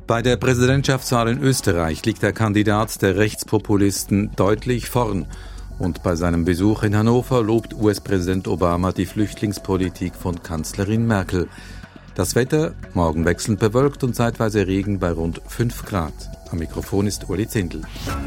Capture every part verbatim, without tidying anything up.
Bei der Präsidentschaftswahl in Österreich liegt der Kandidat der Rechtspopulisten deutlich vorn. Und bei seinem Besuch in Hannover lobt U S-Präsident Obama die Flüchtlingspolitik von Kanzlerin Merkel. Das Wetter, morgen wechselnd bewölkt und zeitweise Regen bei rund fünf Grad. Am Mikrofon ist Uli Zindel.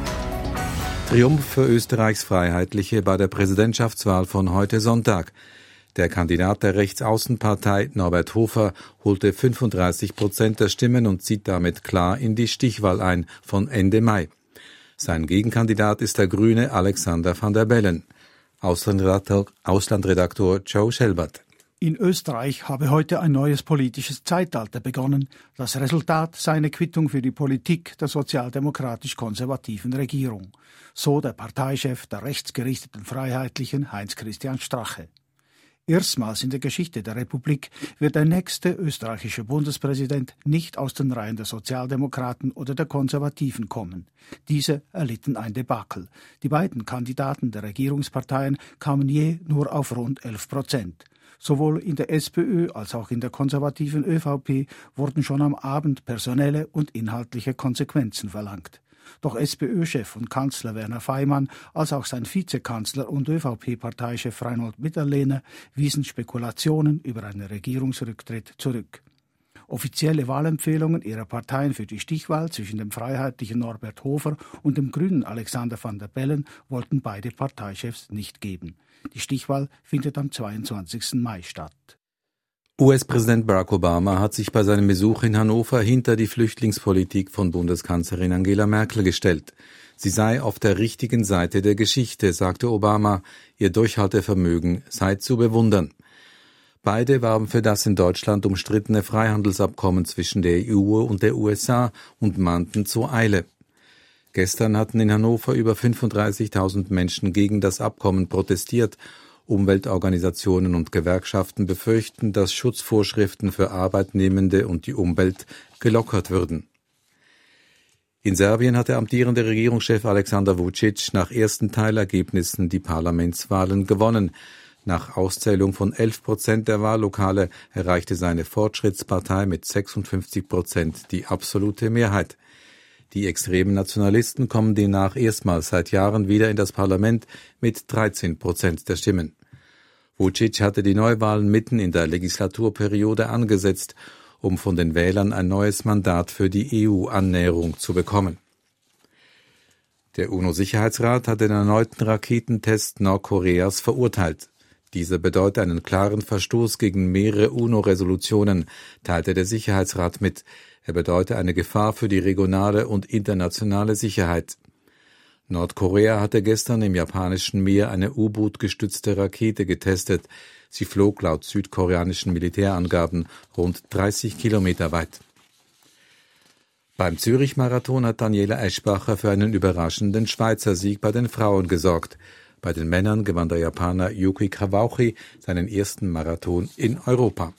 Triumph für Österreichs Freiheitliche bei der Präsidentschaftswahl von heute Sonntag. Der Kandidat der Rechtsaußenpartei Norbert Hofer holte fünfunddreißig Prozent der Stimmen und zieht damit klar in die Stichwahl ein von Ende Mai. Sein Gegenkandidat ist der Grüne Alexander van der Bellen. Auslandredaktor, Auslandredaktor Joe Schelbert. In Österreich habe heute ein neues politisches Zeitalter begonnen. Das Resultat sei eine Quittung für die Politik der sozialdemokratisch-konservativen Regierung. So der Parteichef der rechtsgerichteten Freiheitlichen Heinz-Christian Strache. Erstmals in der Geschichte der Republik wird der nächste österreichische Bundespräsident nicht aus den Reihen der Sozialdemokraten oder der Konservativen kommen. Diese erlitten ein Debakel. Die beiden Kandidaten der Regierungsparteien kamen je nur auf rund elf Prozent. Sowohl in der SPÖ als auch in der konservativen ÖVP wurden schon am Abend personelle und inhaltliche Konsequenzen verlangt. Doch SPÖ-Chef und Kanzler Werner Faymann als auch sein Vizekanzler und ÖVP-Parteichef Reinhold Mitterlehner wiesen Spekulationen über einen Regierungsrücktritt zurück. Offizielle Wahlempfehlungen ihrer Parteien für die Stichwahl zwischen dem freiheitlichen Norbert Hofer und dem grünen Alexander van der Bellen wollten beide Parteichefs nicht geben. Die Stichwahl findet am zweiundzwanzigsten Mai statt. U S-Präsident Barack Obama hat sich bei seinem Besuch in Hannover hinter die Flüchtlingspolitik von Bundeskanzlerin Angela Merkel gestellt. Sie sei auf der richtigen Seite der Geschichte, sagte Obama, ihr Durchhaltevermögen sei zu bewundern. Beide warben für das in Deutschland umstrittene Freihandelsabkommen zwischen der E U und der U S A und mahnten zur Eile. Gestern hatten in Hannover über fünfunddreißigtausend Menschen gegen das Abkommen protestiert. Umweltorganisationen und Gewerkschaften befürchten, dass Schutzvorschriften für Arbeitnehmende und die Umwelt gelockert würden. In Serbien hat der amtierende Regierungschef Alexander Vučić nach ersten Teilergebnissen die Parlamentswahlen gewonnen. Nach Auszählung von elf Prozent der Wahllokale erreichte seine Fortschrittspartei mit sechsundfünfzig Prozent die absolute Mehrheit. Die extremen Nationalisten kommen demnach erstmals seit Jahren wieder in das Parlament mit dreizehn Prozent der Stimmen. Vučić hatte die Neuwahlen mitten in der Legislaturperiode angesetzt, um von den Wählern ein neues Mandat für die E U-Annäherung zu bekommen. Der UNO-Sicherheitsrat hat den erneuten Raketentest Nordkoreas verurteilt. Dieser bedeutet einen klaren Verstoß gegen mehrere UNO-Resolutionen, teilte der Sicherheitsrat mit. Er bedeutet eine Gefahr für die regionale und internationale Sicherheit. Nordkorea hatte gestern im japanischen Meer eine U-Boot-gestützte Rakete getestet. Sie flog laut südkoreanischen Militärangaben rund dreißig Kilometer weit. Beim Zürich-Marathon hat Daniela Eschbacher für einen überraschenden Schweizer Sieg bei den Frauen gesorgt. Bei den Männern gewann der Japaner Yuki Kawauchi seinen ersten Marathon in Europa.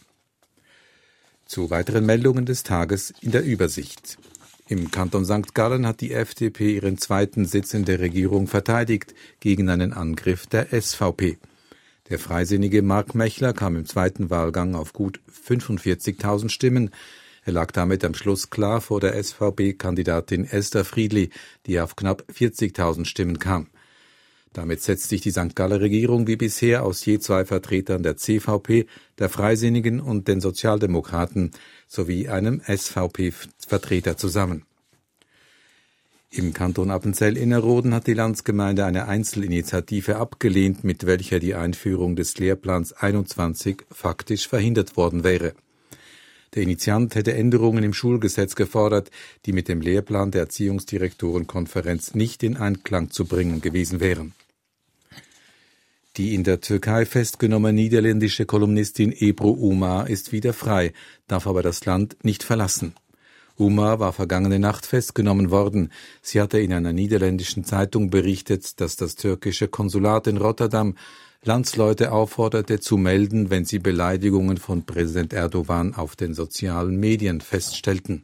Zu weiteren Meldungen des Tages in der Übersicht. Im Kanton Sankt Gallen hat die F D P ihren zweiten Sitz in der Regierung verteidigt gegen einen Angriff der S V P. Der freisinnige Mark Mechler kam im zweiten Wahlgang auf gut fünfundvierzigtausend Stimmen. Er lag damit am Schluss klar vor der S V P-Kandidatin Esther Friedli, die auf knapp vierzigtausend Stimmen kam. Damit setzt sich die Sankt Galler Regierung wie bisher aus je zwei Vertretern der C V P, der Freisinnigen und den Sozialdemokraten sowie einem S V P-Vertreter zusammen. Im Kanton Appenzell-Innerrhoden hat die Landsgemeinde eine Einzelinitiative abgelehnt, mit welcher die Einführung des Lehrplans einundzwanzig faktisch verhindert worden wäre. Der Initiant hätte Änderungen im Schulgesetz gefordert, die mit dem Lehrplan der Erziehungsdirektorenkonferenz nicht in Einklang zu bringen gewesen wären. Die in der Türkei festgenommene niederländische Kolumnistin Ebru Umar ist wieder frei, darf aber das Land nicht verlassen. Umar war vergangene Nacht festgenommen worden. Sie hatte in einer niederländischen Zeitung berichtet, dass das türkische Konsulat in Rotterdam Landsleute aufforderte, zu melden, wenn sie Beleidigungen von Präsident Erdogan auf den sozialen Medien feststellten.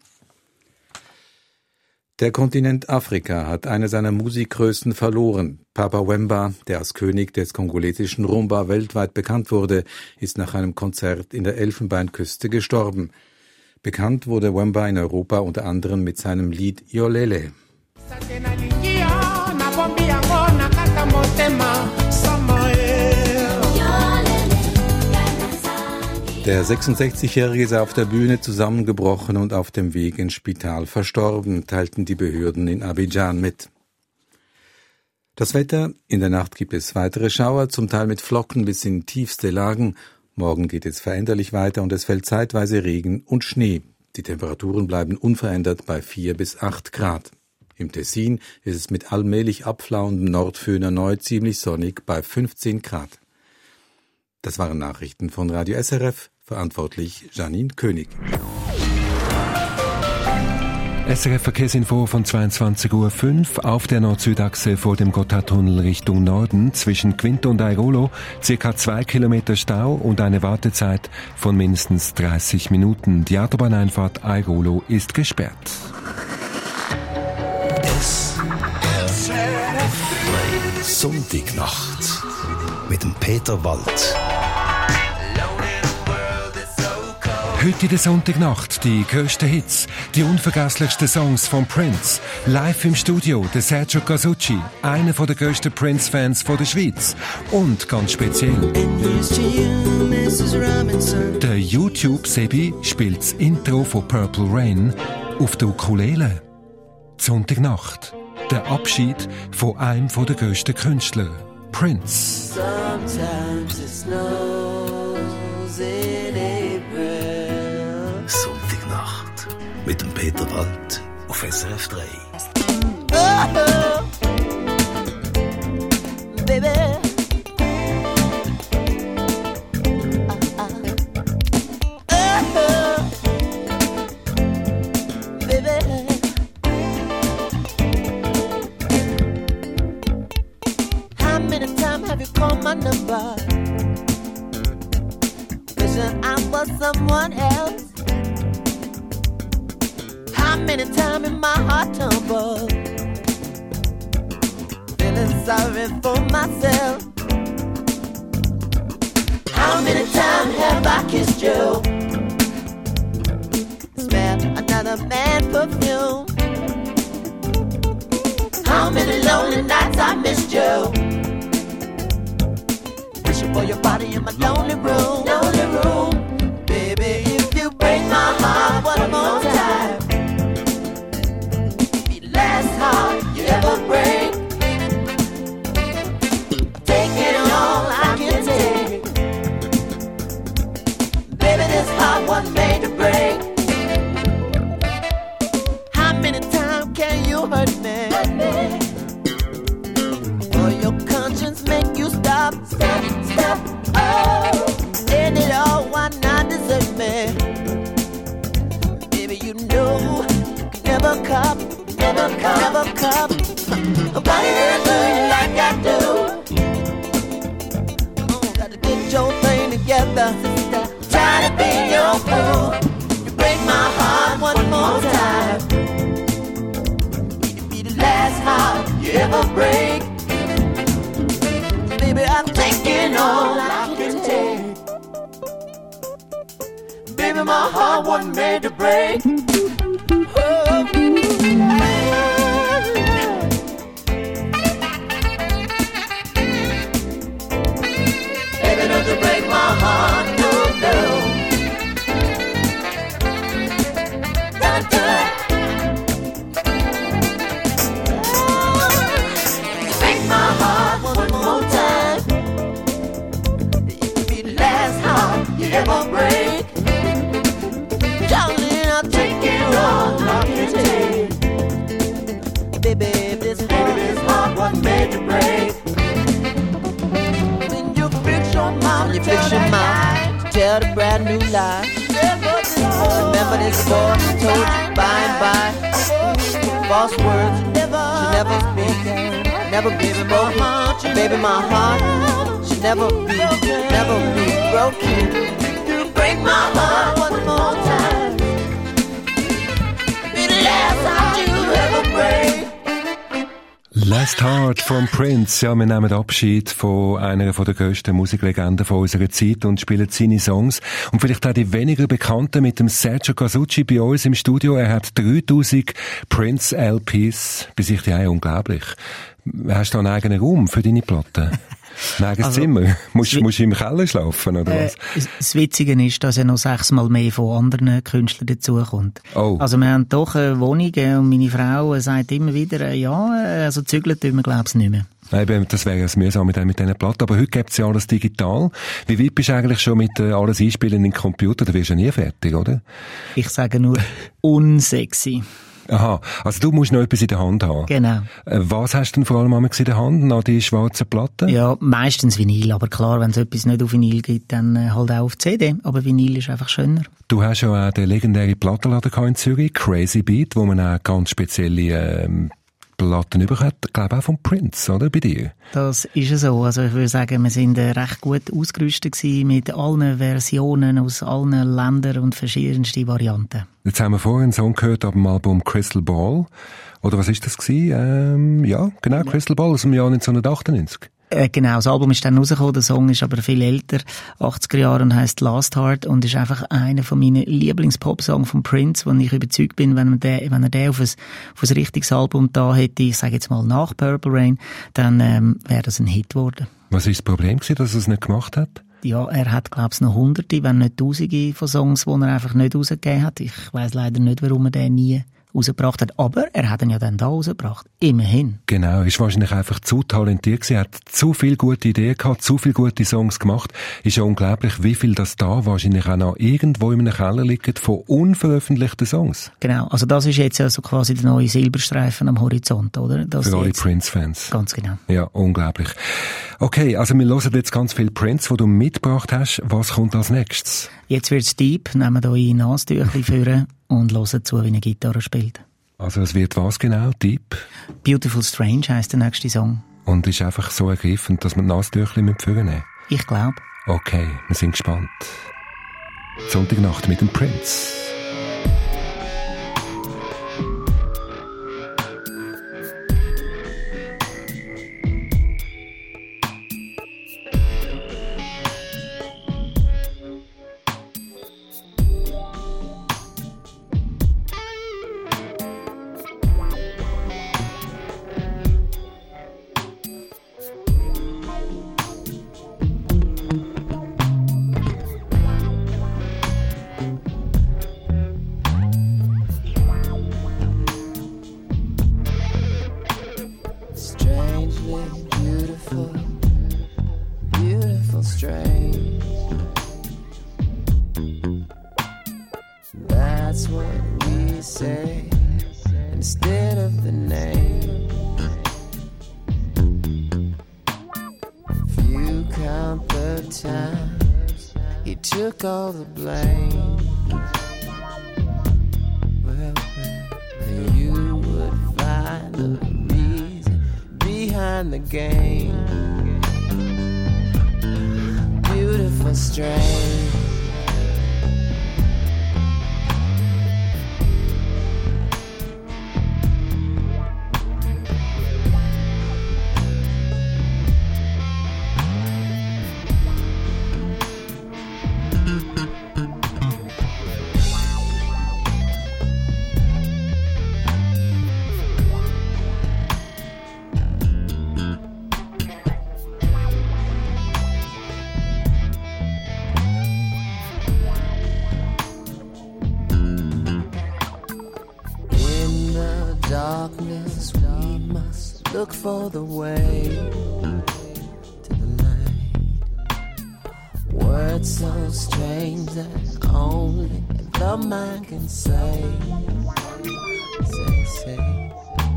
Der Kontinent Afrika hat eine seiner Musikgrößen verloren. Papa Wemba, der als König des kongolesischen Rumba weltweit bekannt wurde, ist nach einem Konzert in der Elfenbeinküste gestorben. Bekannt wurde Wemba in Europa unter anderem mit seinem Lied Yolele. Der sechsundsechzigjährige ist auf der Bühne zusammengebrochen und auf dem Weg ins Spital verstorben, teilten die Behörden in Abidjan mit. Das Wetter: In der Nacht gibt es weitere Schauer, zum Teil mit Flocken bis in tiefste Lagen. Morgen geht es veränderlich weiter und es fällt zeitweise Regen und Schnee. Die Temperaturen bleiben unverändert bei vier bis acht Grad. Im Tessin ist es mit allmählich abflauendem Nordföhn erneut ziemlich sonnig bei fünfzehn Grad. Das waren Nachrichten von Radio S R F, verantwortlich Janine König. S R F Verkehrsinfo von zweiundzwanzig Uhr fünf auf der Nord-Süd-Achse vor dem Gotthardtunnel Richtung Norden zwischen Quinto und Airolo circa zwei Kilometer Stau und eine Wartezeit von mindestens dreißig Minuten. Die Autobahneinfahrt Airolo ist gesperrt. S R F Sonntagnacht mit dem Peter Wald. Heute in der Sonntagnacht die grössten Hits, die unvergesslichsten Songs von Prince. Live im Studio der Sergio Casucci, einer der grössten Prince-Fans der Schweiz. Und ganz speziell, der YouTube-Sebi spielt das Intro von Purple Rain auf der Ukulele. Sonntagnacht, der Abschied von einem der grössten Künstler, Prince. Sometimes it snows in April. Sonntagnacht mit dem Peter Wald auf S R F drei. Oh, baby. Number, wishing I was someone else. How many times in my heart tumbled, feeling sorry for myself. How many times have I kissed you, smell another man's perfume? How many lonely nights I missed you, for your body in my lonely room, lonely room. Baby, if you break my heart one more time, be the last heart you ever break. Taking all I can take. Baby, this heart wasn't made to break. How many times can you hurt me? Hurt me. For your conscience make you stop, stop. Oh, end it all, why not desert me? Baby, you know you can never cop, never cop, never cop nobody that do you like I do. Oh, gotta get your thing together, sister. Try to be your fool. You break my heart one more time. It'll be the last heart you ever break. Baby, I'm taking all I can take. Baby, my heart wasn't made to break. Oh, baby, don't you break my heart, no, no. Don't do it. Oh, break my heart one more time. You ever break, darling, I'll take it all I can take. Baby, if this heart, this heart was made to break, when you fix your mouth, you fix your mouth, tell the brand new lie. Remember this boy who told you by and by false words you never, you never speak. Never baby, my heart, baby, my heart should never be, never be broken. You break my heart one more time. Be the last time you ever break. Last Heart von Prince. Ja, wir nehmen Abschied von einer der grössten Musiklegenden von unserer Zeit und spielen seine Songs. Und vielleicht auch die weniger bekannten mit dem Sergio Casucci bei uns im Studio. Er hat dreitausend Prince-L Ps. Bei sich ja unglaublich. Hast du einen eigenen Raum für deine Platten? Ein eigenes also, Zimmer? Musst, musst du im Keller schlafen, oder was? Äh, das Witzige ist, dass ja noch sechsmal mehr von anderen Künstlern dazukommt. Oh. Also wir haben doch eine Wohnung und meine Frau sagt immer wieder, ja, also zügeln tun wir, glaube ich, nicht mehr. Eben, das wäre es mühsam mit, mit diesen Platten. Aber heute gibt es ja alles digital. Wie weit bist du eigentlich schon mit äh, alles einspielen in den Computer? Da wirst du ja nie fertig, oder? Ich sage nur unsexy. Aha, also du musst noch etwas in der Hand haben. Genau. Was hast du denn vor allem in der Hand? Noch die schwarzen Platten? Ja, meistens Vinyl, aber klar, wenn es etwas nicht auf Vinyl gibt, dann halt auch auf C D. Aber Vinyl ist einfach schöner. Du hast ja auch den legendären Plattenladen in Zürich, Crazy Beat, wo man auch ganz spezielle ähm, Platten überkommt. Ich glaube auch von Prince, oder? Bei dir? Das ist ja so. Also ich würde sagen, wir sind recht gut ausgerüstet gewesen mit allen Versionen aus allen Ländern und verschiedensten Varianten. Jetzt haben wir vorhin einen Song gehört ab dem Album Crystal Ball. Oder was ist das gewesen? Ähm, ja, genau, Crystal Ball aus dem Jahr neunzehnhundertachtundneunzig. Äh, genau, das Album ist dann rausgekommen, der Song ist aber viel älter, achtziger Jahre und heisst Last Heart und ist einfach einer von meinen Lieblings-Pop-Songs von Prince, wo ich überzeugt bin, wenn, man den, wenn er den auf ein, auf ein richtiges Album da hätte, ich sage jetzt mal nach Purple Rain, dann ähm, wäre das ein Hit geworden. Was war das Problem gewesen, dass er es nicht gemacht hat? Ja, er hat, glaube ich, noch hunderte, wenn nicht tausende von Songs, die er einfach nicht rausgegeben hat. Ich weiss leider nicht, warum er den nie rausgebracht hat. Aber er hat ihn ja dann da rausgebracht. Immerhin. Genau, er ist wahrscheinlich einfach zu talentiert gewesen, hat zu viele gute Ideen gehabt, zu viele gute Songs gemacht. Ist ja unglaublich, wie viel das da wahrscheinlich auch noch irgendwo in einem Keller liegt von unveröffentlichten Songs. Genau, also das ist jetzt ja so quasi der neue Silberstreifen am Horizont, oder? Das für alle Prince-Fans. Ganz genau. Ja, unglaublich. Okay, also wir hören jetzt ganz viel Prince, die du mitgebracht hast. Was kommt als nächstes? Jetzt wird's deep, nehmen wir hier ein Nasentüchchen führen und hören zu, wie eine Gitarre spielt. Also es wird was genau? Deep? Beautiful Strange heisst der nächste Song. Und ist einfach so ergreifend, dass man die Nasentüchchen mitführen nehmen? Ich glaube. Okay, wir sind gespannt. Sonntagnacht mit dem Prince. Look for the way to the light. Words so strange that only the mind can say. Say, say.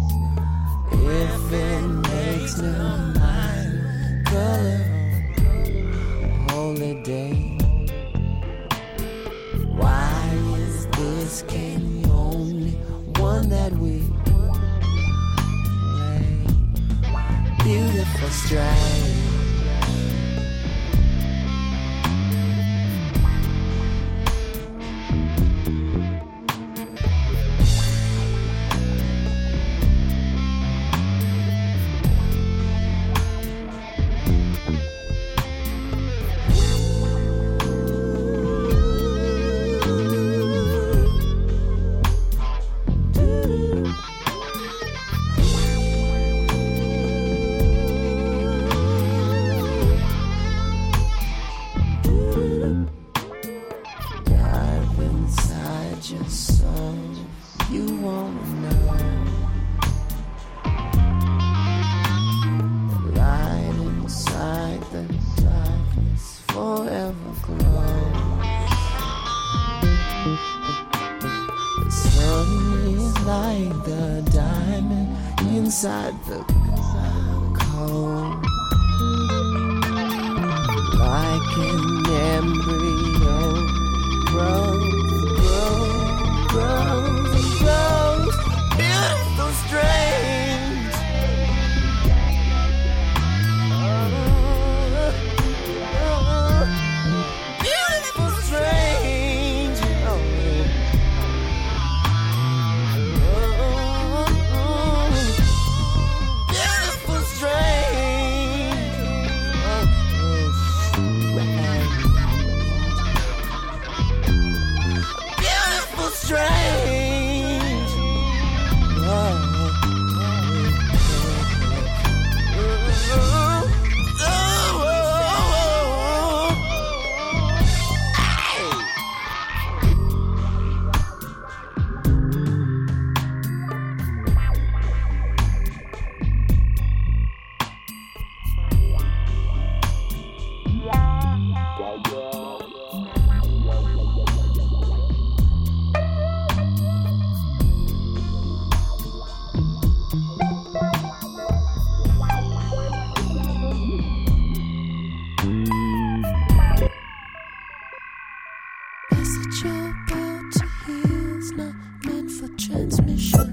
If it makes no mind color holy day, why is this game the only one that we beautiful strange? you wanna know. Right inside the darkness forever glows. The sun is like the diamond inside the cold. Like an embryo grows, grows, grows, and grows. Beautiful, strange. Oh, beautiful, strange. Oh, beautiful, strange. Oh, beautiful, strange. Oh, message you're about to hear is not meant for transmission.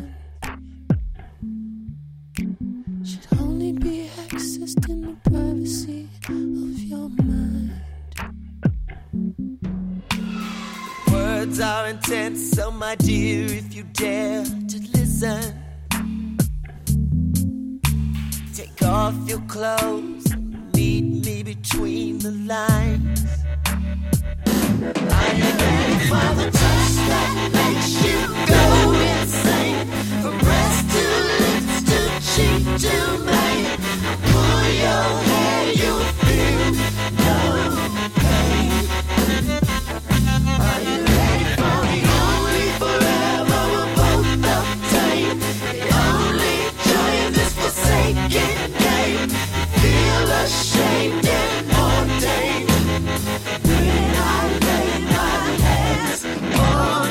Should only be accessed in the privacy of your mind. Words are intense, so my dear, if you dare to listen, take off your clothes, meet me between the lines. Are you ready for the touch that makes you go insane? From breast to lips to cheek to mane, pull your hair, you'll feel no pain. Are you ready for the only forever we'll both obtain? The only joy in this forsaken game. Feel ashamed and ordained. When I lay my hands on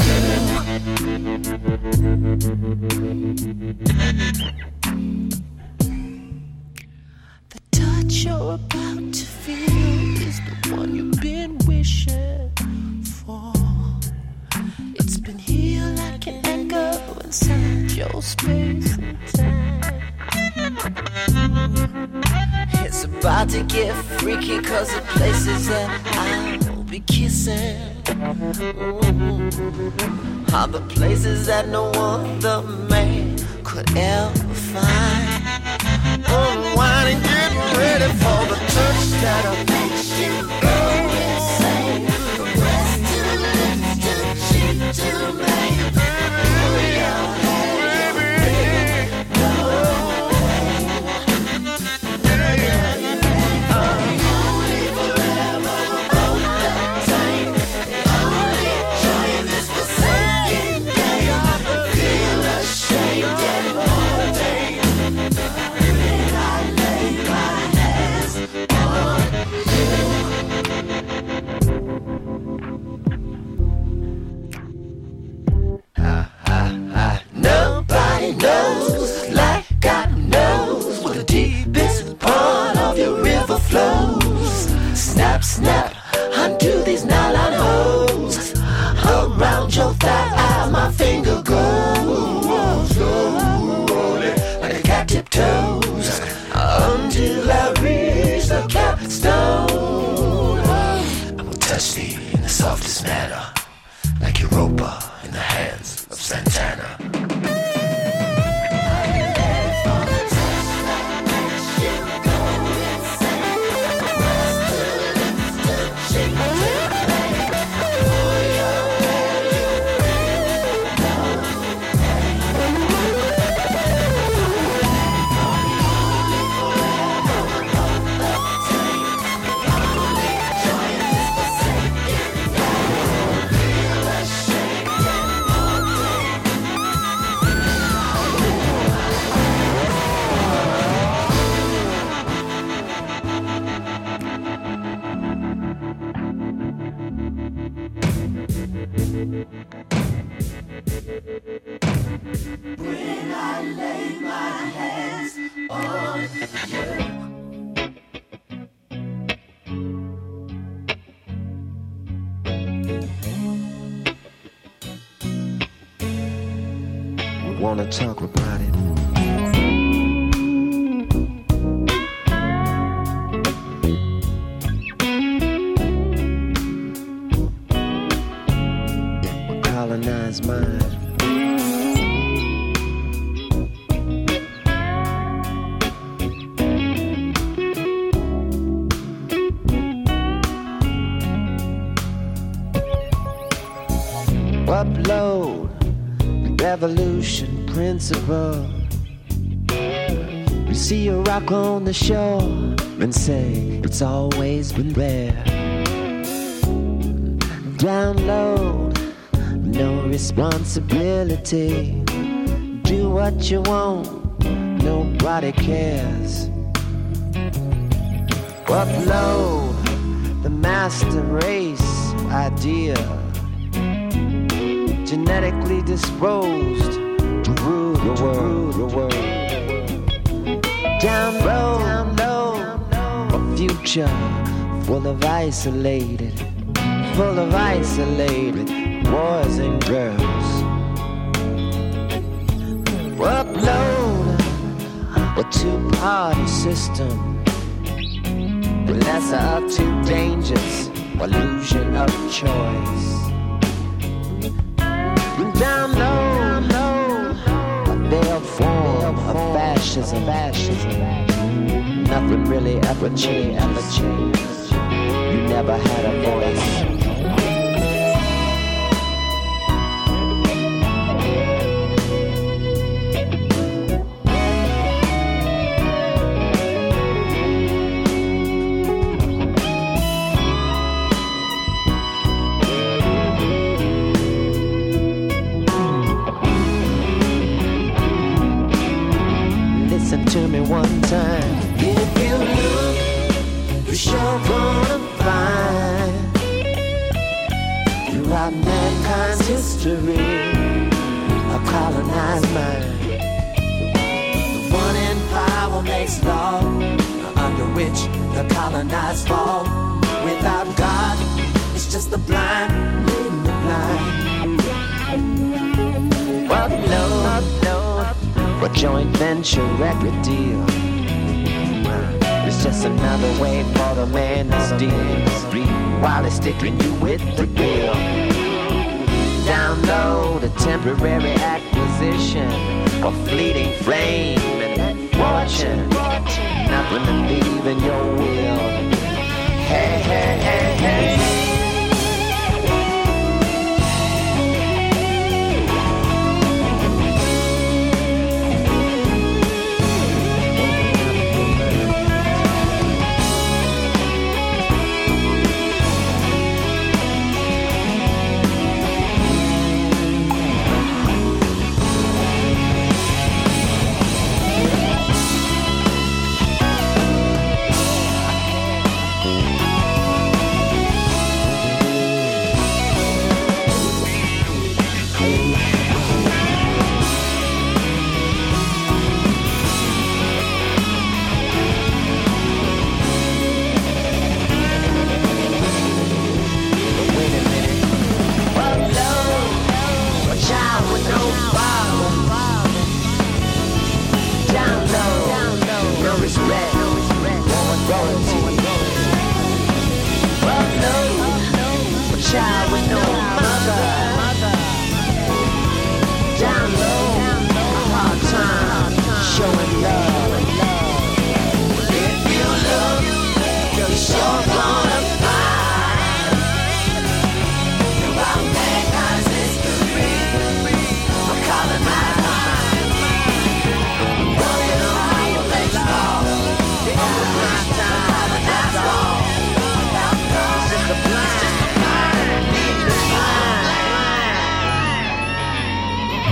the touch you're about to feel is the one you've been wishing for. It's been here like an echo inside your space and time. It's about to get freaky, cause the places that I'll be kissing mm-hmm. are the places that no other man could ever find. Unwinding, getting ready for the touch that'll make you go insane. From breast to lips to cheek to mane, pull your hair, you'll feel no snap, undo these nylon hose around your thigh. Eye, my finger goes, rolling like a cat tiptoes until I reach the capstone. I will touch thee in the softest manner, like Europa in the hands of Santana. When I lay my hands on you. Wanna talk about it. Colonized mind. Upload revolution principle. You see a rock on the shore and say it's always been there. Download, no responsibility. Do what you want, nobody cares. Upload the master race idea. Genetically disposed to rule the world, the world. Download, download a future full of isolated, full of isolated boys and girls. Upload a two-party system, the lesser of two dangers, illusion of choice. Download, download a veiled form of fascism, fascism. Nothing really ever changed, ever changed. You never had a voice. To me one time. If you look, you're sure gonna find throughout mankind's history a colonized mind. The one in power makes law under which the colonized fall. Without God, it's just the blind leading the blind. Upload, upload a joint venture record deal. It's just another way for the man to steal while he's sticking you with the bill. Download a temporary acquisition, a fleeting flame and fortune. Nothing to leave in your will. Hey, hey, hey, hey.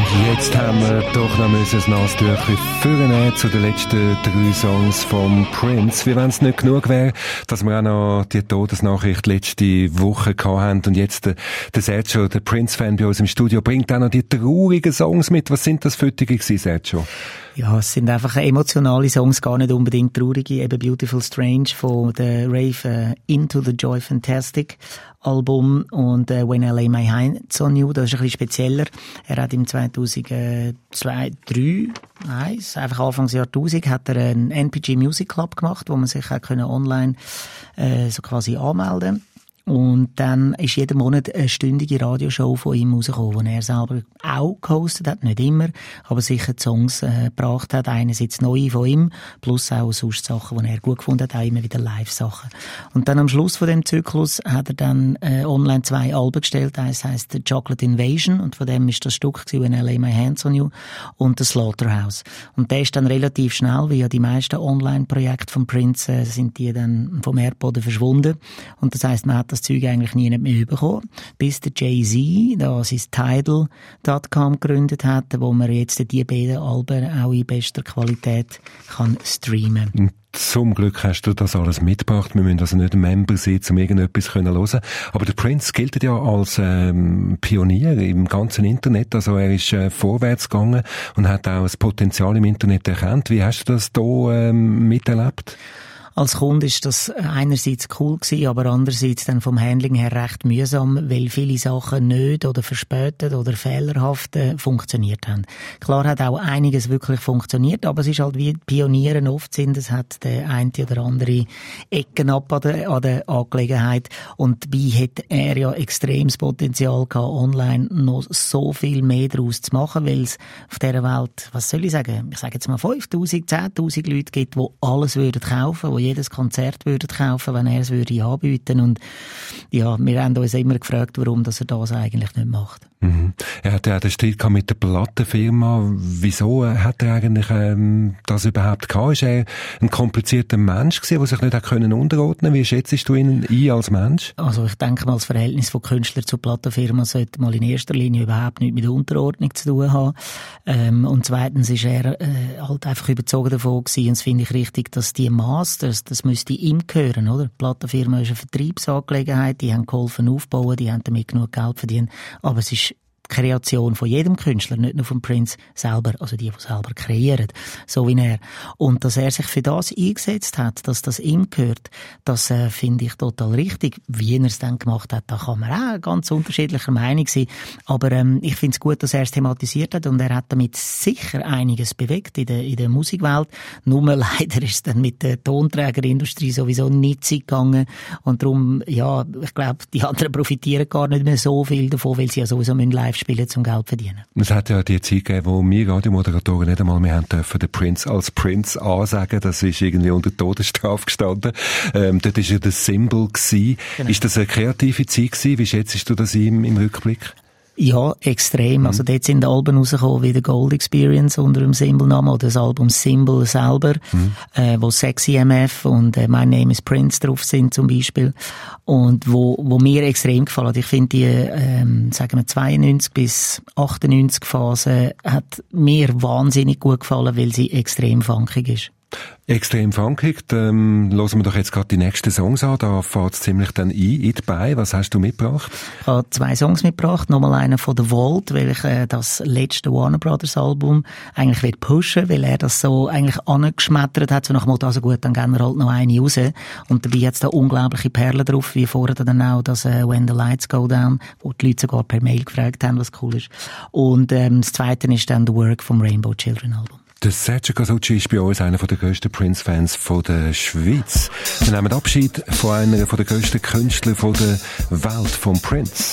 Jetzt haben wir doch noch ein Nasentüchchen vornehmen zu den letzten drei Songs vom Prince. Wie wenn es nicht genug wäre, dass wir auch noch die Todesnachricht letzte Woche gehabt haben und jetzt der, der Sergio, der Prince-Fan bei uns im Studio, bringt auch noch die traurigen Songs mit. Was sind das für die gewesen, Sergio? Ja, es sind einfach emotionale Songs, gar nicht unbedingt traurige. Eben Beautiful Strange von der Rave äh, Into the Joy Fantastic Album und äh, When I Lay My Hands on You, das ist ein bisschen spezieller. Er hat im zweitausendzwei, drei, nein, einfach Anfangs Jahrtausend, hat er einen N P G Music Club gemacht, wo man sich auch können online äh, so quasi anmelden. Und dann ist jeden Monat eine stündige Radioshow von ihm rausgekommen, die er selber auch gehostet hat, nicht immer, aber sicher die Songs äh, gebracht hat. Einerseits neue von ihm, plus auch sonst Sachen, die er gut gefunden hat, auch immer wieder Live-Sachen. Und dann am Schluss von dem Zyklus hat er dann äh, online zwei Alben gestellt. Eins heisst The Chocolate Invasion und von dem ist das Stück When I Lay My Hands on You und The Slaughterhouse. Und der ist dann relativ schnell, wie ja die meisten Online-Projekte vom Prince äh, sind die dann vom Erdboden verschwunden. Und das heisst, man hat das Zeug eigentlich nie mehr bekommen, bis der Jay-Z da sein Tidal Punkt com gegründet hat, wo man jetzt die beiden Alben auch in bester Qualität kann streamen kann. Zum Glück hast du das alles mitgebracht. Wir müssen also nicht ein Member sein, um irgendetwas zu hören. Aber der Prince gilt ja als ähm, Pionier im ganzen Internet. Also er ist äh, vorwärts gegangen und hat auch das Potenzial im Internet erkannt. Wie hast du das hier ähm, miterlebt? Als Kunde ist das einerseits cool gewesen, aber andererseits dann vom Handling her recht mühsam, weil viele Sachen nicht oder verspätet oder fehlerhaft äh, funktioniert haben. Klar hat auch einiges wirklich funktioniert, aber es ist halt wie Pionieren oft sind, es hat der eine oder andere Ecken ab an der, an der Angelegenheit und dabei hat er ja extremes Potenzial gehabt, online noch so viel mehr daraus zu machen, weil es auf dieser Welt, was soll ich sagen, ich sage jetzt mal fünftausend, zehntausend Leute gibt, die alles würden kaufen, die jedes Konzert würden kaufen, wenn er es würde anbieten. Und ja, wir haben uns immer gefragt, warum dass er das eigentlich nicht macht. Mhm. Er hatte auch den Streit mit der Plattenfirma. Wieso hat er eigentlich ähm, das überhaupt gehabt? Ist er ein komplizierter Mensch gewesen, der sich nicht hat können unterordnen? Wie schätzt du ihn ein als Mensch? Also ich denke mal, das Verhältnis von Künstler zur Plattenfirma sollte mal in erster Linie überhaupt nichts mit Unterordnung zu tun haben. Ähm, und zweitens ist er äh, halt einfach überzogen davon gewesen, und das finde ich richtig, dass die Masters, das müsste ihm gehören, oder? Die Plattenfirma ist eine Vertriebsangelegenheit, die haben geholfen aufbauen, die haben damit genug Geld verdient, aber es ist Kreation von jedem Künstler, nicht nur vom Prince selber, also die, die selber kreieren, so wie er. Und dass er sich für das eingesetzt hat, dass das ihm gehört, das äh, finde ich total richtig. Wie er es dann gemacht hat, da kann man auch ganz unterschiedlicher Meinung sein. Aber ähm, ich finde es gut, dass er es thematisiert hat und er hat damit sicher einiges bewegt in der, in der Musikwelt. Nur leider ist es dann mit der Tonträgerindustrie sowieso nicht Zeit gegangen und darum, ja, ich glaube, die anderen profitieren gar nicht mehr so viel davon, weil sie ja sowieso live spielen zum Geld verdienen. Es hat ja die Zeit gegeben, wo wir Radiomoderatoren nicht einmal mehr haben dürfen, den Prince als Prince ansagen. Das ist irgendwie unter Todesstrafe gestanden. Ähm, dort war ja das Symbol gewesen. Genau. Ist das eine kreative Zeit gewesen? Wie schätzt du das im, im Rückblick? Ja, extrem. Mhm. Also dort sind Alben rausgekommen wie The Gold Experience unter dem Symbolnamen oder das Album Symbol selber, mhm. äh, wo Sexy M F und äh, My Name is Prince drauf sind zum Beispiel und wo, wo mir extrem gefallen hat. Ich finde die, ähm, sagen wir zweiundneunzig bis achtundneunzig Phase hat mir wahnsinnig gut gefallen, weil sie extrem funkig ist. Extrem funkig. Dann hören wir doch jetzt gerade die nächsten Songs an. Da fährt es ziemlich dann ein in die Beine. Was hast du mitgebracht? Ich habe zwei Songs mitgebracht. Nochmal einen von The Vault, weil ich äh, das letzte Warner Brothers Album eigentlich will pushen, weil er das so eigentlich angeschmettert hat. So nach dem Motto, also gut, dann gehen wir halt noch eine raus. Und dabei hat es da unglaubliche Perlen drauf, wie vorher dann auch das äh, When the Lights Go Down, wo die Leute sogar per Mail gefragt haben, was cool ist. Und ähm, das zweite ist dann The Work vom Rainbow Children Album. Der Sergio Casucci ist bei uns einer der grössten Prince-Fans der Schweiz. Wir nehmen Abschied von einer der grössten Künstler der Welt, vom Prince.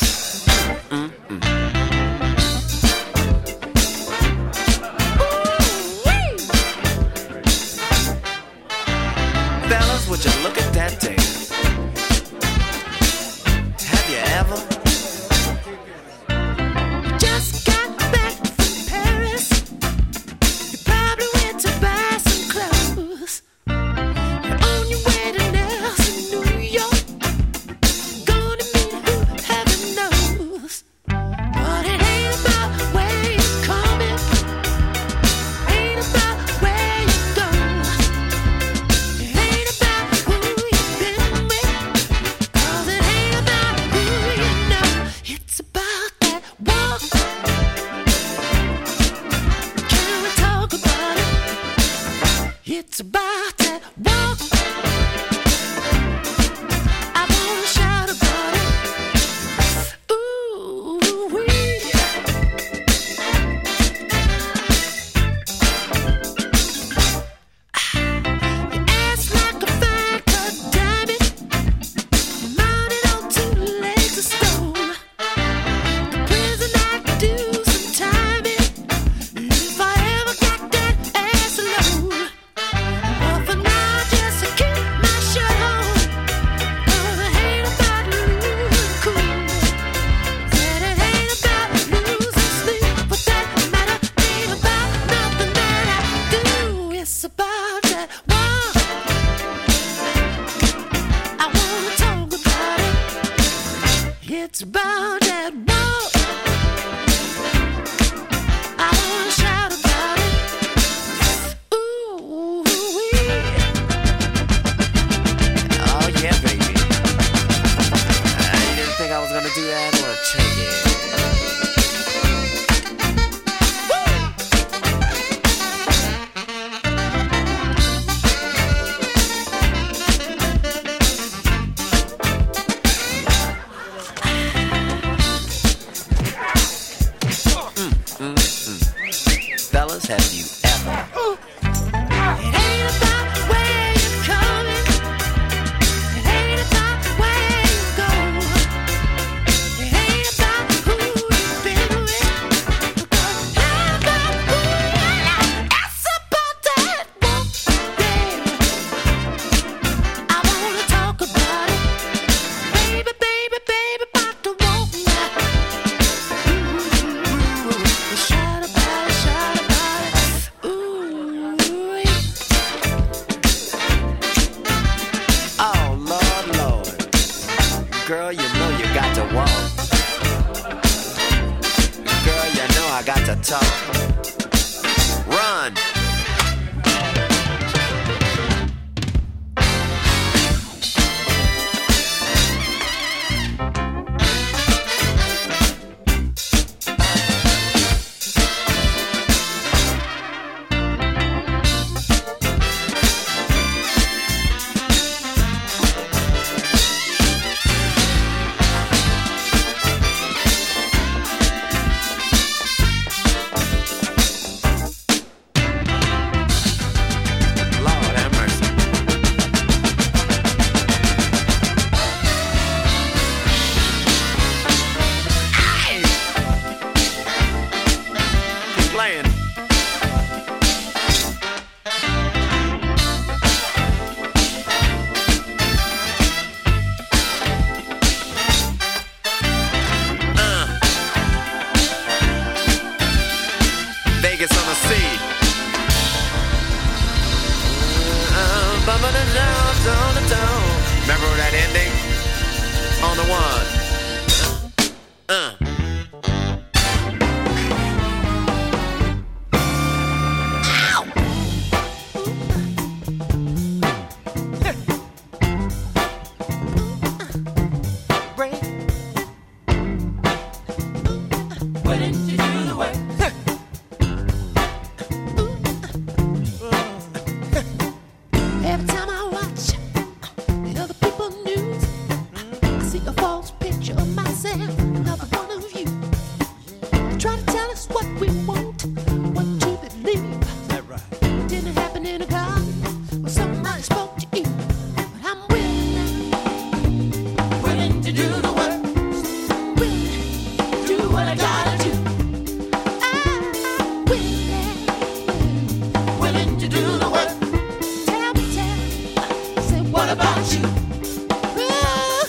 Fellas, would you look at that tape? Have you ever? Just got back from Paris. You probably went to buy some clothes. You're on your way to Nelson, New York. Gonna meet who heaven knows. fellas, have you ever? Ooh. It ain't about where you're coming. It ain't about where you go. It ain't about who you've been with. Because how about who you like? It's about that one day. I wanna talk about it. Baby, baby, baby, about the one night. Ooh, shout about it, shout about it. Ooh, Oh, Lord, Lord. Girl, you know you got to walk. Girl, you know I got to talk. Run. Lord have mercy. Ay! Keep playing. Uh. Vegas on the sea. Uh, bumping the drums on the tone. Remember that ending? On the one. Uh. every time I watch the other people news, I see a false picture of myself, another one of you. They try to tell us what we want, what to believe. It didn't happen in a garden or somebody spoke to you. But I'm willing, willing to do the work, willing to do what I gotta do. I'm willing, willing to do the work. Tell me, tell me, say what about you? Oh,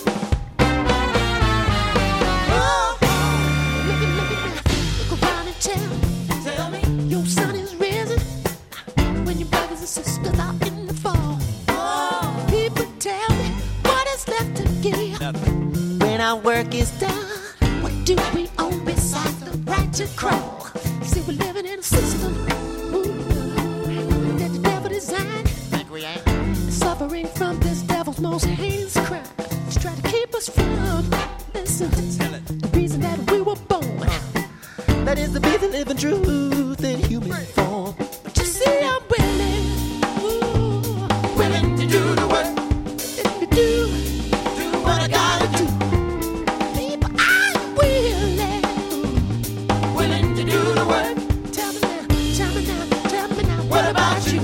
oh, look at, look at now, look around and tell me, tell me, your sun is risen when your brothers and sisters are in the fall. Oh, people tell me what is left to give when our work is done. What do we own besides the right to crawl? See, we're living in a system ooh, that the devil designed. Suffering from this devil's most heinous crime. He's trying to keep us from, listen, the reason that we were born. That is to be the living truth in human form. But you see, I'm willing, ooh, willing to do the work. If you do, do what I gotta do. People, I'm willing, willing to do the work. Tell me now, tell me now, tell me now, what about you?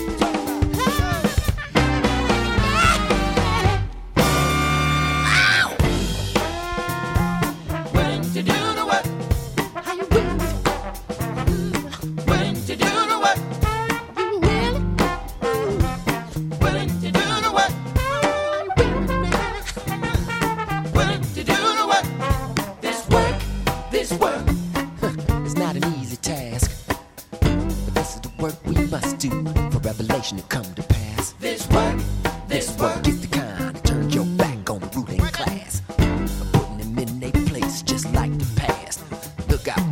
Willing to do the work. Are you willing? Mm, willing to do the work. You willing? Mm, willing to do the work. Are you willing now? Willing to do the work. This work, this work is not an easy task, but this is the work we must do for revelation to come to pass. This work, this work is the kind that turns your back on the ruling class, putting them in their place just like the past. Look out.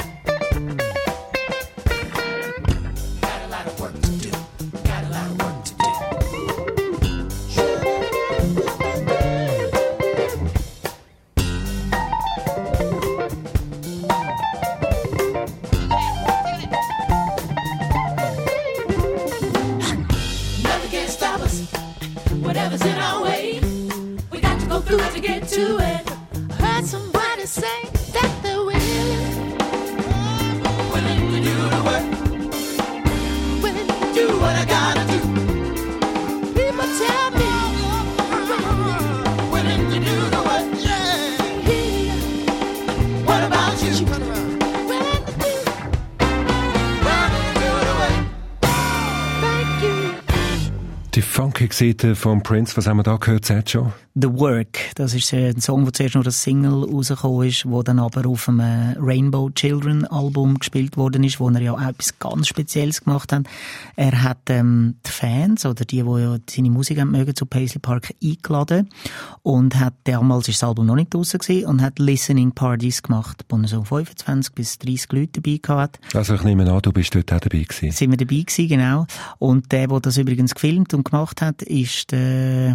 Got a lot of work to do. Got a lot of work to get to it. I heard somebody say that they're willing, willing to do the work, willing to do what I gotta do. People tell me I'm willing, willing to do the work. Yeah. What about you? Willing to do, willing to do the work. Thank you. Die funkige Seite von Prince, was haben wir da gehört, Sergio? The Work, das ist ein Song, wo zuerst nur das Single rausgekommen ist, wo dann aber auf einem Rainbow Children Album gespielt worden ist, wo er ja auch etwas ganz Spezielles gemacht hat. Er hat ähm, die Fans oder die, die ja seine Musik haben mögen, zu Paisley Park eingeladen und hat, damals ist das Album noch nicht draussen gewesen, und hat Listening Parties gemacht, wo er so fünfundzwanzig bis dreissig Leute dabei hatte. Also ich nehme an, du bist dort auch dabei gewesen. Sind wir dabei gewesen, genau. Und der, der das übrigens gefilmt und gemacht hat, ist der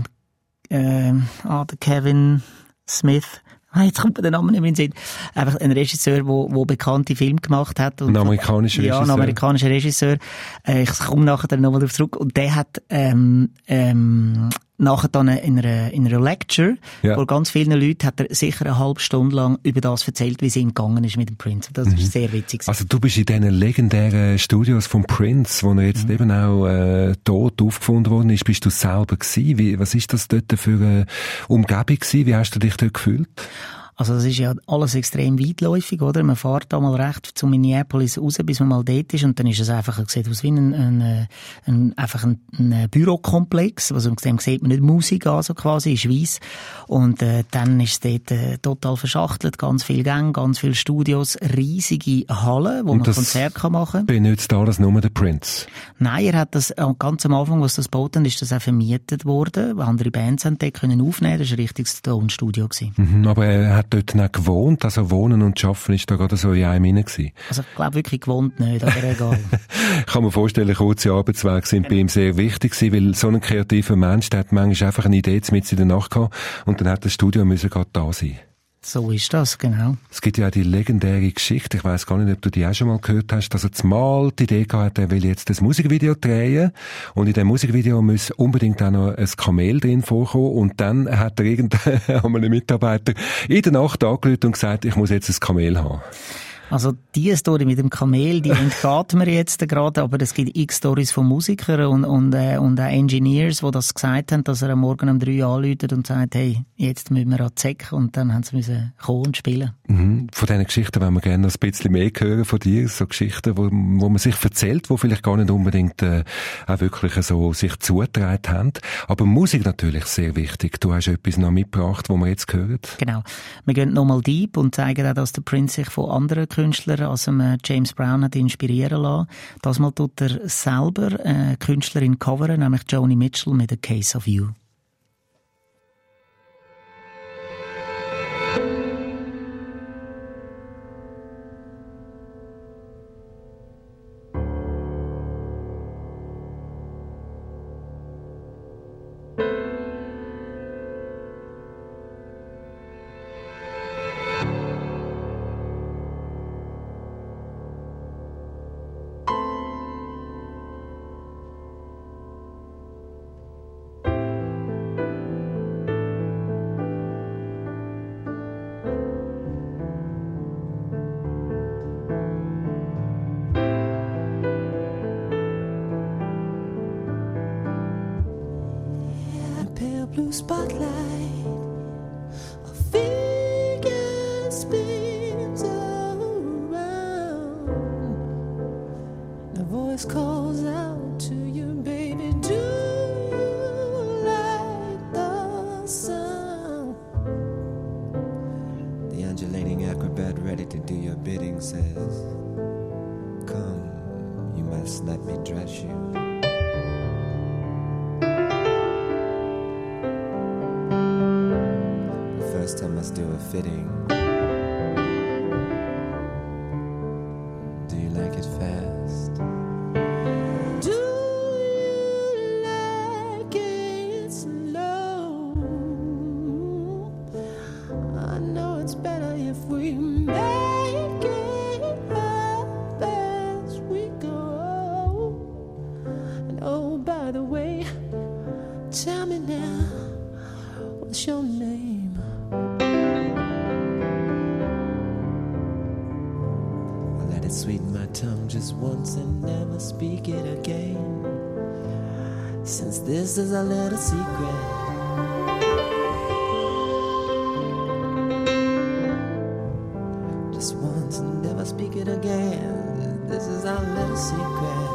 Äh, ah, der Kevin Smith. Ah, jetzt kommt mir der Name nicht mehr in den Sinn. Einfach ein Regisseur, der wo, wo bekannte Filme gemacht hat. Und ein amerikanischer ja, Regisseur. Ja, ein amerikanischer Regisseur. Äh, ich komme nachher dann nochmal darauf zurück. Und der hat ähm, ähm, nachher dann in einer, in einer Lecture, ja, vor ganz vielen Leuten, hat er sicher eine halbe Stunde lang über das erzählt, wie es ihm gegangen ist mit dem Prince. Das ist mhm. sehr witzig. Also du bist in diesen legendären Studios vom Prince, wo er jetzt mhm. eben auch äh, tot aufgefunden worden ist, bist du selber gewesen. Wie, was ist das dort für eine Umgebung gewesen? Wie hast du dich dort gefühlt? Also das ist ja alles extrem weitläufig, oder? Man fährt da mal recht zu Minneapolis raus, bis man mal dort ist, und dann ist es einfach, es sieht aus wie ein, ein, ein, einfach ein, ein Bürokomplex. Also dem sieht man nicht Musik an, so quasi, ist weiss. Und äh, dann ist es dort äh, total verschachtelt, ganz viele Gänge, ganz viele Studios, riesige Hallen, wo und man Konzerte machen kann. Benutzt alles nur der Prince? Nein, er hat das ganz am Anfang, was das geboten ist, das auch vermietet worden. Andere Bands haben dort können aufnehmen, das war ein richtiges Tonstudio gewesen. Mhm, aber er hat dort nicht gewohnt, also Wohnen und Arbeiten ist da gerade so in einem hinein gewesen? Also ich glaube wirklich gewohnt nicht, aber egal. Ich kann mir vorstellen, kurze Arbeitswege sind genau. bei ihm sehr wichtig gewesen, weil so ein kreativer Mensch, der hat manchmal einfach eine Idee mit in der Nacht gehabt und dann hat das Studio müssen gerade da sein. So ist das, genau. Es gibt ja auch die legendäre Geschichte, ich weiss gar nicht, ob du die auch schon mal gehört hast, dass er zumal die Idee gehabt hat, er will jetzt das Musikvideo drehen und in dem Musikvideo muss unbedingt auch noch ein Kamel drin vorkommen und dann hat er irgendeinen Mitarbeiter in der Nacht angerufen und gesagt, ich muss jetzt ein Kamel haben. Also die Story mit dem Kamel, die entgeht mir jetzt gerade, aber es gibt x Stories von Musikern und, und, äh, und auch Engineers, die das gesagt haben, dass er am Morgen um drei anruft und sagt, hey, jetzt müssen wir an die Zeck, und dann haben sie müssen kommen und spielen. Mhm. Von diesen Geschichten wollen wir gerne noch ein bisschen mehr hören von dir, so Geschichten, wo, wo man sich erzählt, wo vielleicht gar nicht unbedingt äh, auch wirklich so sich zugetragen haben. Aber Musik natürlich sehr wichtig. Du hast etwas noch mitgebracht, wo wir jetzt hören. Genau. Wir gehen nochmal deep und zeigen auch, dass der Prince sich von anderen Künstler, also James Brown, hat inspirieren lassen. Das Mal tut er selber eine Künstlerin coveren, nämlich Joni Mitchell mit «A Case of You». Blue spotlight, a figure spins around. The voice calls out to you, baby, do you like the sound? The undulating acrobat ready to do your bidding says, come, you must let me dress you. First I must do a fitting. Do you like it fast? Do you like it slow? I know it's better if we make it up as we go. And oh, by the way, tell me now, what's your name? sweeten my tongue just once and never speak it again. Since this is a little secret, just once and never speak it again. This is our little secret.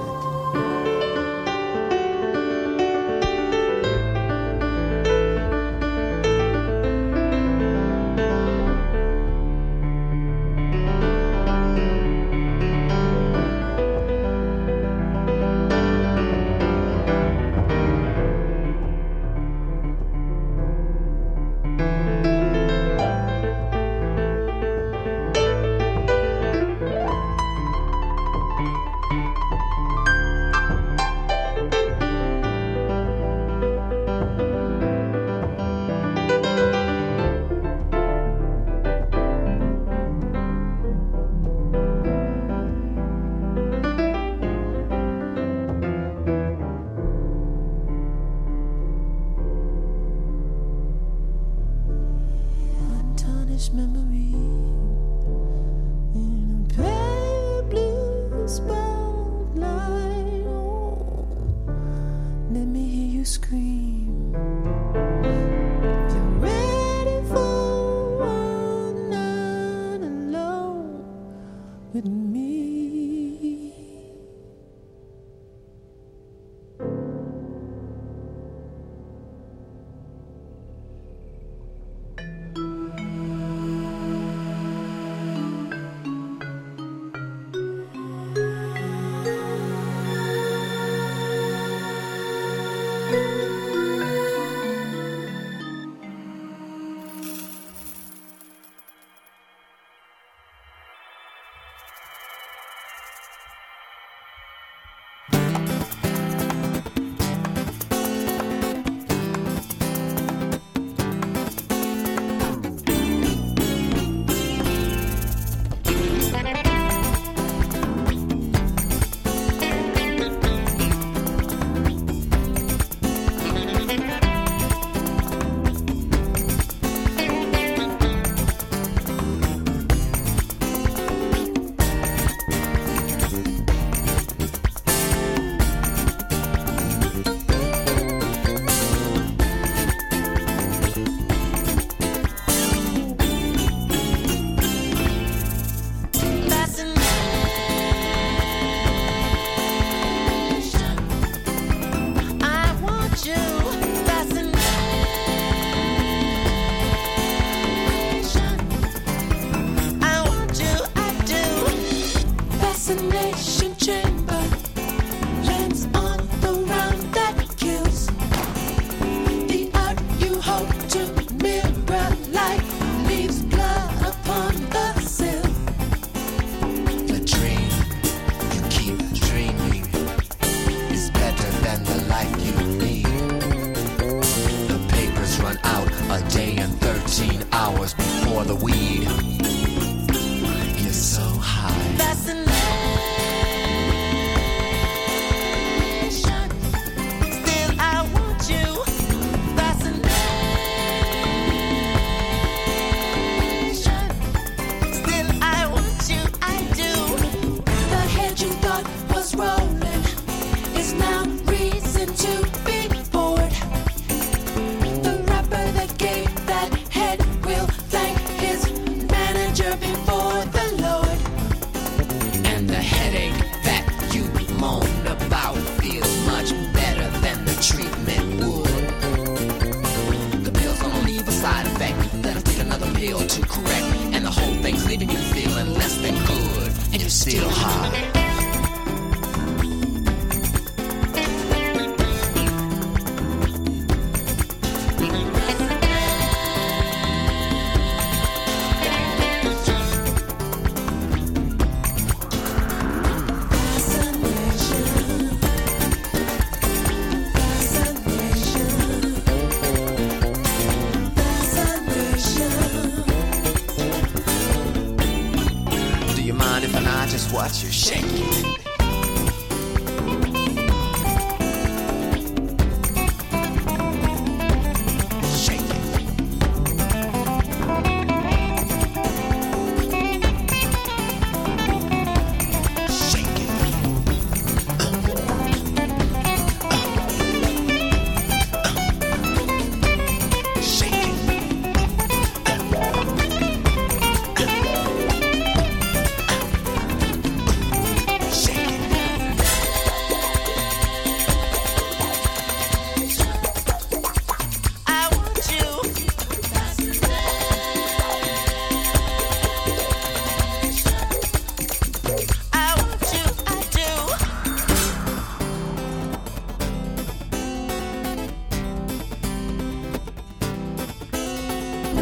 Watch you shake it.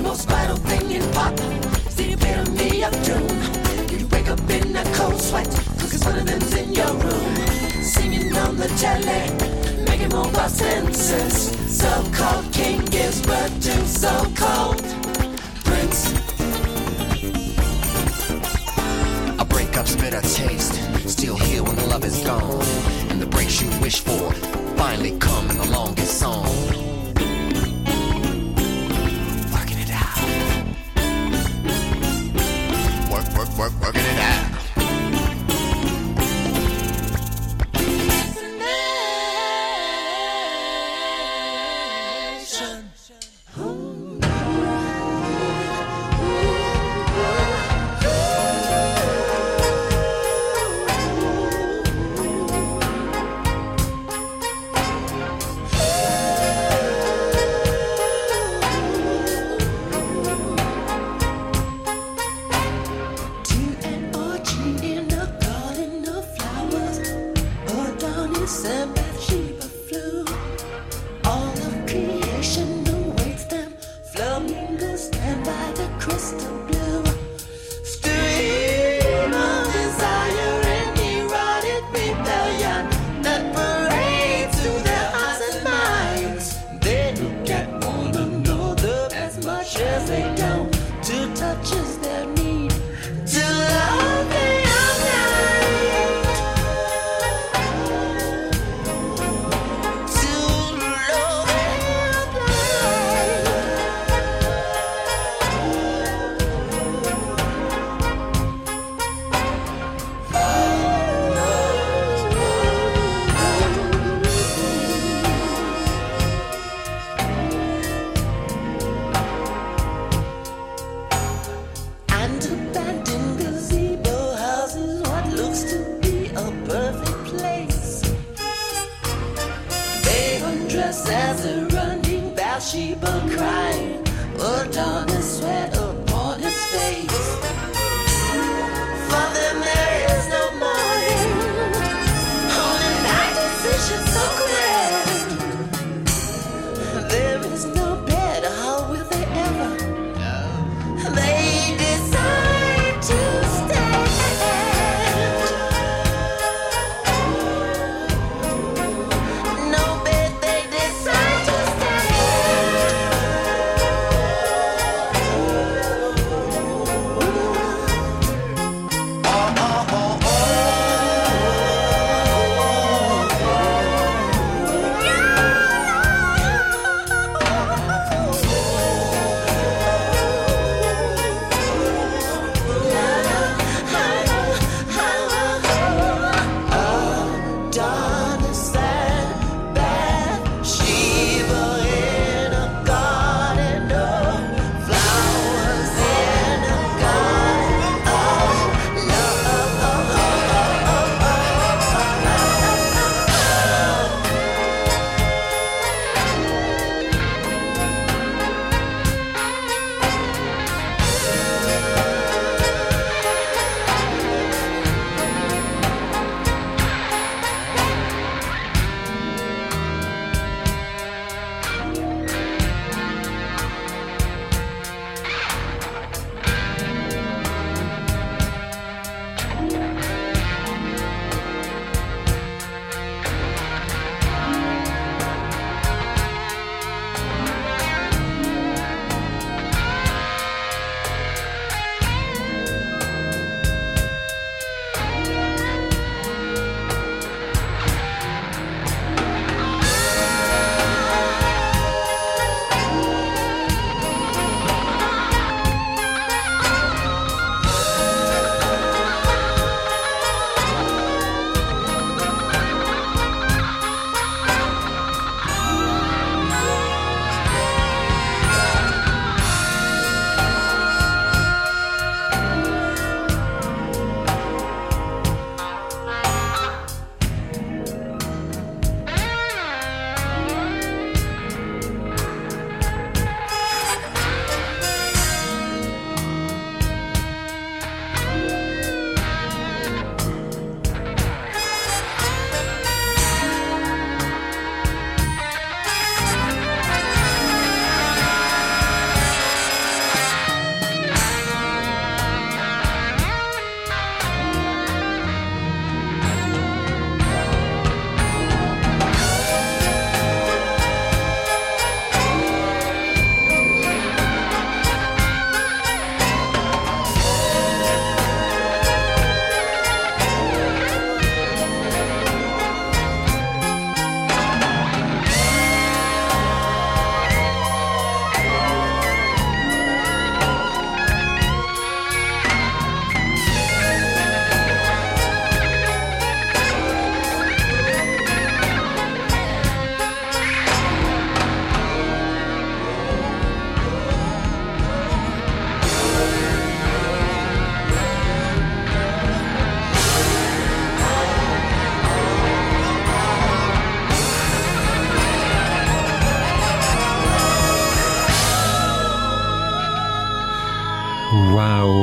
most vital thing in pop. It's the epitome of doom. You wake up in a cold sweat, cause one of them's in your room. Singing on the jelly, making more by senses. So-called king gives birth to so-called prince. A breakup's bitter taste, still here when the love is gone. And the breaks you wish for finally come in the longest song. Working it out. Work, work, work, working it out. Ooh.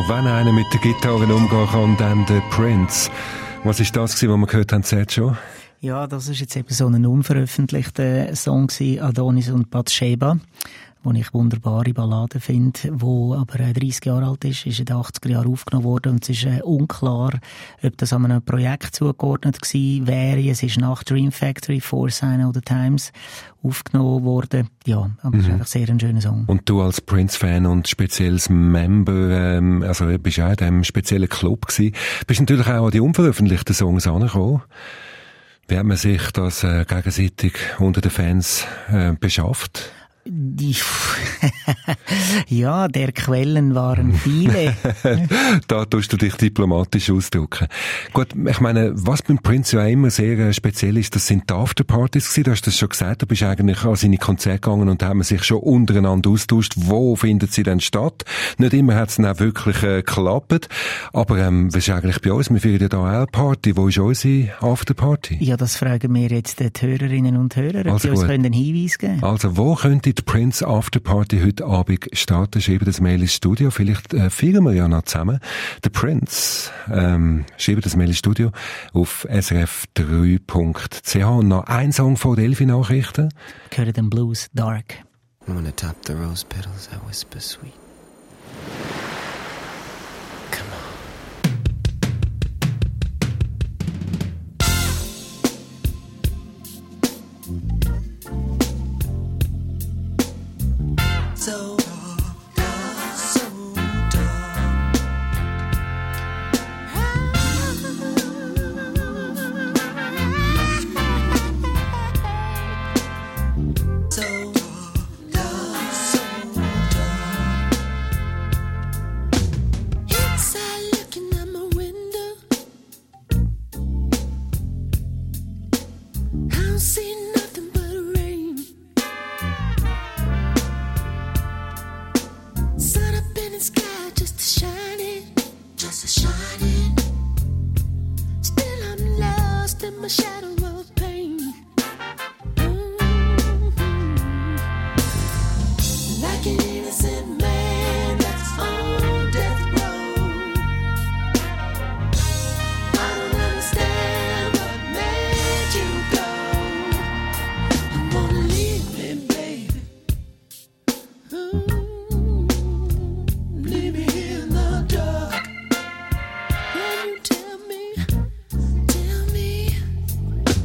wenn einer mit der Gitarre umgehen kann, dann der Prince. Was ist das, was wir gehört haben, Sergio? Ja, das ist jetzt eben so ein unveröffentlichter Song gewesen, Adonis und Bathsheba, wo ich wunderbare Ballade finde, wo aber dreißig Jahre alt ist, ist in den achtziger Jahren aufgenommen worden und es ist äh, unklar, ob das an einem Projekt zugeordnet gewesen wäre. Es ist nach Dream Factory, For Sign of the Times aufgenommen worden. Ja, aber es mhm. ist einfach sehr ein schöner Song. Und du als Prince-Fan und spezielles Member, ähm, also bist auch in diesem speziellen Club gewesen, bist natürlich auch an die unveröffentlichten Songs angekommen. Wie hat man sich das äh, gegenseitig unter den Fans äh, beschafft? Die ja, der Quellen waren viele. Da tust du dich diplomatisch ausdrücken. Gut, ich meine, was beim Prince ja immer sehr speziell ist, das sind die Afterpartys gewesen. Du hast das schon gesagt, du bist eigentlich an seine Konzerte gegangen und da haben wir sich schon untereinander austauscht, wo findet sie denn statt. Nicht immer hat es dann auch wirklich äh, geklappt, aber ähm, was ist eigentlich bei uns? Wir feiern ja da auch eine Party. Wo ist unsere Afterparty? Ja, das fragen wir jetzt die Hörerinnen und Hörer, ob also die uns können einen Hinweis geben. Also, wo könnte die Prince Afterparty heute Abend starten? Schreiben das Mail ins Studio. Vielleicht äh, feiern wir ja noch zusammen. The Prince. Ähm, schreiben das Mail ins Studio auf s r f drei punkt c h. Und noch ein Song vor den Elfi-Nachrichten. Gehört den Blues Dark. I'm gonna tap the rose petals, I whisper sweet. Come on. So dark, so dark. So dark, so dark. Inside looking at my window, I don't see nothing but rain. Sun up in the sky just a shining, just a shining. Still I'm lost in my shadow of pain. Mm-hmm. Like an innocent man that's on death row. I don't understand what made you go. You wanna leave me, baby. Mm. Leave me here in the dark. Can you tell me, tell me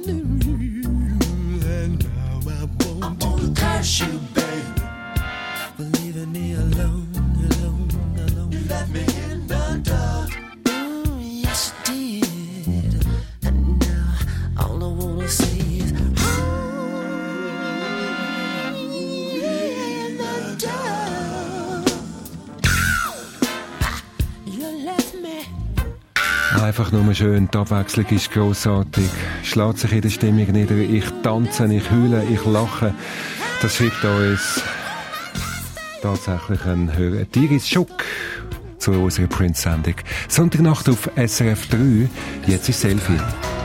And now I want to curse you, babe, for leaving me alone, alone, alone. You left me in the dark. Oh, yes, you did. And now all I wanna say is, in the dark. You left me. Einfach nur schön, die Abwechslung ist grossartig. Schlägt sich in der Stimmung nieder. Ich tanze, ich heule, ich lache. Das schreibt uns tatsächlich ein Hörer. Iris Schuck zu unserer Prince-Sendung. Sonntagnacht auf S R F drei. Jetzt ist Selfie.